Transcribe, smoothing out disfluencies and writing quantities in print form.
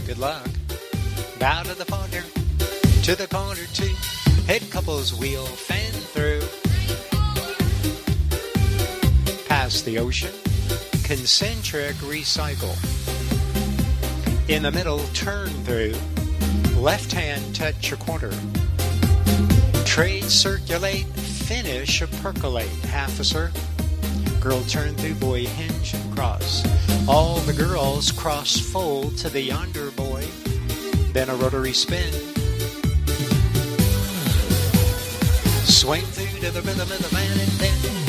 Good luck. Bow to the partner, to the corner two. Head couples wheel, fan through. Past the ocean, concentric recycle. In the middle, turn through. Left hand touch a quarter. Trade, circulate, finish, percolate. Half a circle. Girl turn through, boy hinge and cross. All the girls cross fold to the yonder boy. Then a rotary spin. Swing through to the rhythm of the man and then